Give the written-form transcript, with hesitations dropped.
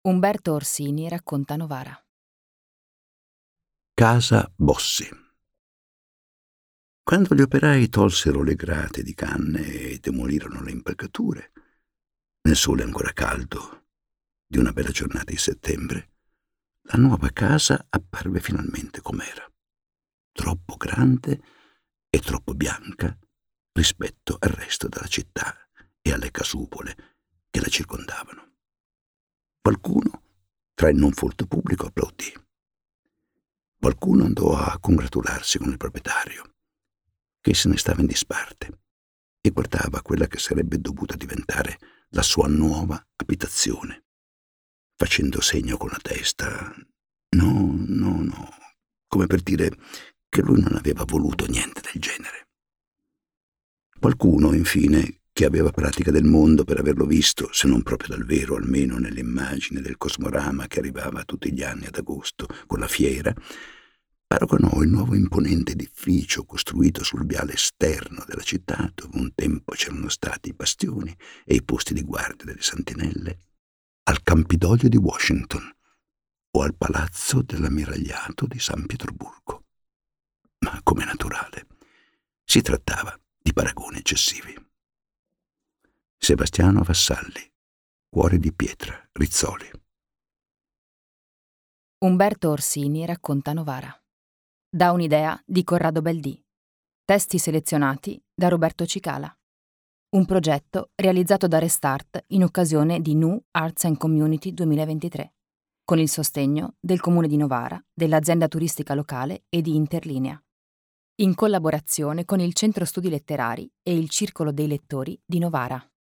Umberto Orsini racconta Novara. Casa Bossi. Quando gli operai tolsero le grate di canne e demolirono le impalcature, nel sole ancora caldo di una bella giornata di settembre, la nuova casa apparve finalmente com'era, troppo grande e troppo bianca rispetto al resto della città e alle casupole che la circondavano. Qualcuno tra il non folto pubblico applaudì. Qualcuno andò a congratularsi con il proprietario, che se ne stava in disparte e guardava quella che sarebbe dovuta diventare la sua nuova abitazione, facendo segno con la testa no, come per dire che lui non aveva voluto niente del genere. Qualcuno, infine, che aveva pratica del mondo per averlo visto, se non proprio dal vero, almeno nell'immagine del cosmorama che arrivava tutti gli anni ad agosto con la fiera, paragonò il nuovo imponente edificio costruito sul viale esterno della città, dove un tempo c'erano stati i bastioni e i posti di guardia delle sentinelle, al Campidoglio di Washington o al Palazzo dell'Ammiragliato di San Pietroburgo. Ma, come naturale, si trattava di paragoni eccessivi. Sebastiano Vassalli, Cuore di pietra, Rizzoli. Umberto Orsini racconta Novara. Da un'idea di Corrado Baldì. Testi selezionati da Roberto Cicala. Un progetto realizzato da Restart in occasione di New Arts and Community 2023, con il sostegno del Comune di Novara, dell'azienda turistica locale e di Interlinea, in collaborazione con il Centro Studi Letterari e il Circolo dei Lettori di Novara.